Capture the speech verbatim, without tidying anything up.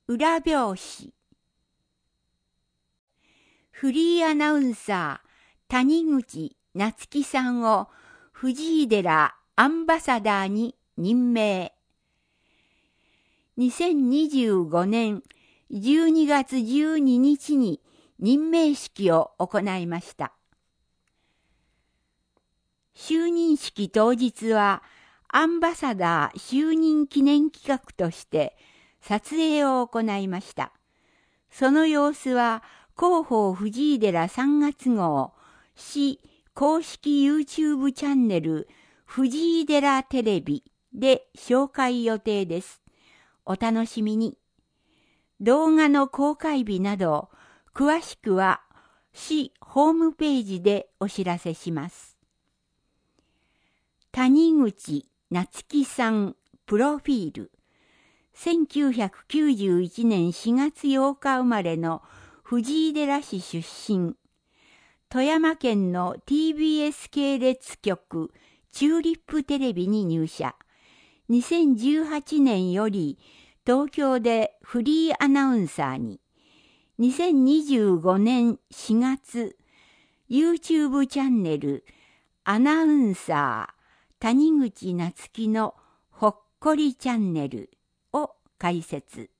裏表紙。フリーアナウンサー谷口夏樹さんを藤井寺アンバサダーに任命。にせんにじゅうごねんじゅうにがつじゅうににちに任命式を行いました。就任式当日はアンバサダー就任記念企画として撮影を行いました。その様子は広報藤井寺さんがつごう市公式 YouTube チャンネル藤井寺テレビで紹介予定です。お楽しみに。動画の公開日など詳しくは市ホームページでお知らせします。谷口夏樹さんプロフィール。せんきゅうひゃくきゅうじゅういちねんしがつようか生まれの藤井寺市出身。富山県の ティービーエス 系列局チューリップテレビに入社。にせんじゅうはちねんより東京でフリーアナウンサーに。にせんにじゅうごねんしがつ YouTube チャンネルアナウンサー谷口夏樹のほっこりチャンネルを開設。